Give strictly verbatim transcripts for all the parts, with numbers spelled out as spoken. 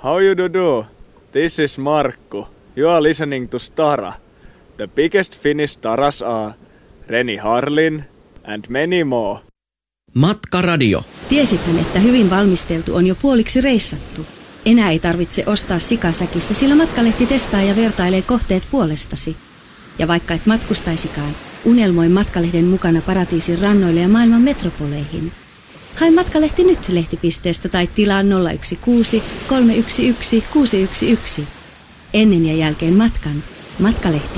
How you do do? This is Markku. You are listening to Stara. The biggest Finnish staras are Reni Harlin and many more. Matkaradio. Tiesithän, että hyvin valmisteltu on jo puoliksi reissattu. Enää ei tarvitse ostaa sikasäkissä, sillä Matkalehti testaa ja vertailee kohteet puolestasi. Ja vaikka et matkustaisikaan, unelmoi Matkalehden mukana paratiisin rannoille ja maailman metropoleihin. Hae Matkalehti nyt lehtipisteestä tai tilaa nolla yksi kuusi kolme yksi yksi kuusi yksi yksi. Ennen ja jälkeen matkan. Matkalehti.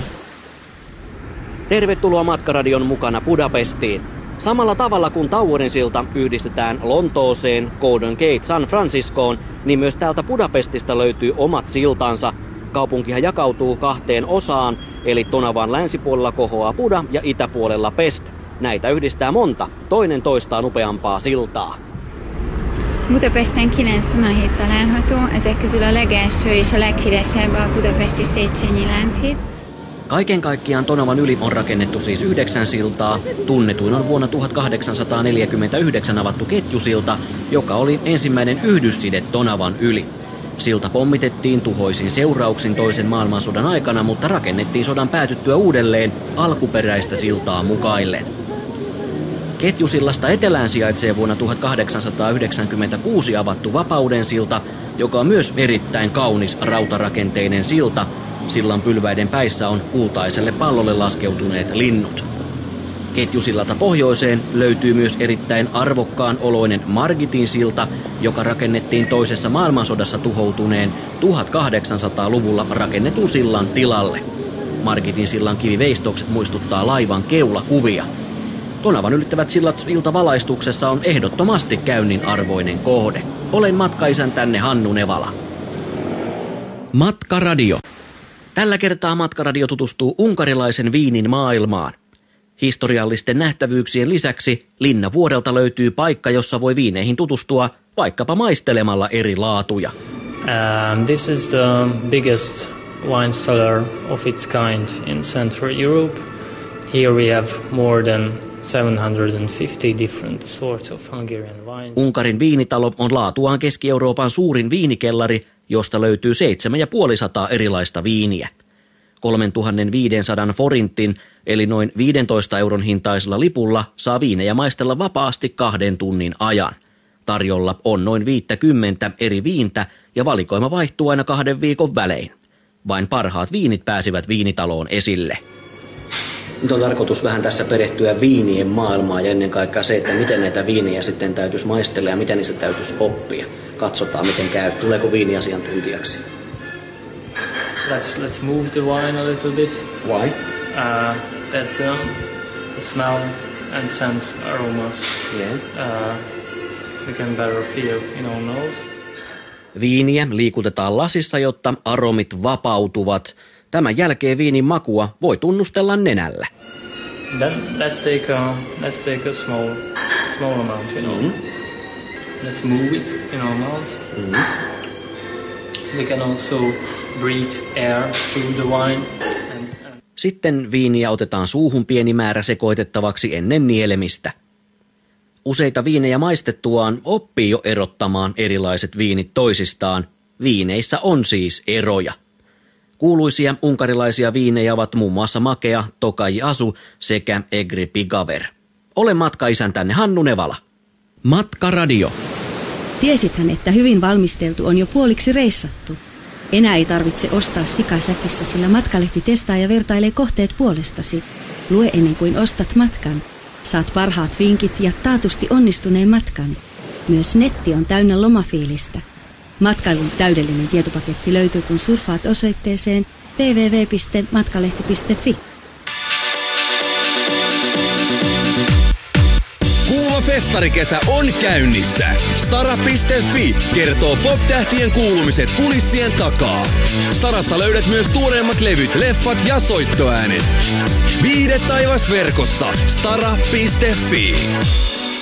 Tervetuloa Matkaradion mukana Budapestiin. Samalla tavalla kuin Towerin silta yhdistetään Lontooseen, Golden Gate San Franciscoon, niin myös täältä Budapestista löytyy omat siltansa. Kaupunkihan jakautuu kahteen osaan, eli Tonavan länsipuolella kohoaa Buda ja itäpuolella Pest. Näitä yhdistää monta, toinen toistaan upeampaa siltaa. Budapesten kilenc Dunahíd található, ezek közül a legelső és a leghíresebb a budapesti Széchenyi Lánchíd. Kaiken kaikkiaan Tonavan yli on rakennettu siis yhdeksän siltaa. Tunnetuin on vuonna tuhatkahdeksansataaneljäkymmentäyhdeksän avattu ketjusilta, joka oli ensimmäinen yhdysside Tonavan yli. Silta pommitettiin tuhoisin seurauksin toisen maailmansodan aikana, mutta rakennettiin sodan päätyttyä uudelleen alkuperäistä siltaa mukaillen. Ketjusillasta etelään sijaitsee vuonna tuhatkahdeksansataayhdeksänkymmentäkuusi avattu Vapauden silta, joka on myös erittäin kaunis rautarakenteinen silta. Sillan pylväiden päissä on kultaiselle pallolle laskeutuneet linnut. Ketjusillalta pohjoiseen löytyy myös erittäin arvokkaan oloinen Margitin silta, joka rakennettiin toisessa maailmansodassa tuhoutuneen tuhatkahdeksansataaluvulla rakennetun sillan tilalle. Margitin sillan kiviveistokset muistuttaa laivan keulakuvia. Tonavan ylittävät sillat iltavalaistuksessa on ehdottomasti käynnin arvoinen kohde. Olen matkaisäntänne Hannu Nevala. Matkaradio. Tällä kertaa Matkaradio tutustuu unkarilaisen viinin maailmaan. Historiallisten nähtävyyksien lisäksi Linnavuorelta löytyy paikka, jossa voi viineihin tutustua vaikkapa maistelemalla eri laatuja. Um, this is the biggest wine cellar of its kind in Central Europe. Here we have more than seven hundred fifty different sorts of Hungarian wines. Unkarin viinitalo on laatuaan Keski-Euroopan suurin viinikellari, josta löytyy seitsemänsataa erilaista viiniä. kolmetuhattaviisisataa forintin eli noin viidentoista euron hintaisella lipulla saa viinejä maistella vapaasti kahden tunnin ajan. Tarjolla on noin viisikymmentä eri viintä ja valikoima vaihtuu aina kahden viikon välein. Vain parhaat viinit pääsivät viinitaloon esille. Nyt on tarkoitus vähän tässä perehtyä viinien maailmaan ja ennen kaikkea se, että miten näitä viinejä sitten täytyisi maistella ja miten niistä täytyisi oppia. Katsotaan miten käy. Tuleeko viiniasiantuntijaksi? Let's let's move the wine a little bit. Why? Uh, that um, the smell and scent aromas. Yeah. Uh, we can better feel in our nose. Viiniä liikutetaan lasissa, jotta aromit vapautuvat. Tämän jälkeen viinin makua voi tunnustella nenällä. Then let's take a let's take a small small amount, you know. Mm-hmm. Let's move it in our mouth. Mm-hmm. We can also breathe air through the wine. And, and Sitten viiniä otetaan suuhun pieni määrä sekoitettavaksi ennen nielemistä. Useita viinejä maistettuaan oppii jo erottamaan erilaiset viinit toisistaan. Viineissä on siis eroja. Kuuluisia unkarilaisia viinejä ovat muun muassa Makea, Tokai Asu sekä Egri Pigaver. Olen matkaisäntänne Hannu Nevala. Matkaradio. Tiesithän, että hyvin valmisteltu on jo puoliksi reissattu. Enää ei tarvitse ostaa sikasäkissä, sillä Matkalehti testaa ja vertailee kohteet puolestasi. Lue ennen kuin ostat matkan. Saat parhaat vinkit ja taatusti onnistuneen matkan. Myös netti on täynnä lomafiilistä. Matkailun täydellinen tietopaketti löytyy, kun surfaat osoitteeseen double-u double-u double-u piste matkalehti piste fi. Kuuma festarikesä on käynnissä. Stara piste fi kertoo pop-tähtien kuulumiset kulissien takaa. Starasta löydät myös tuoreimmat levyt, leffat ja soittoäänet. Viihde taivas verkossa. Stara piste fi.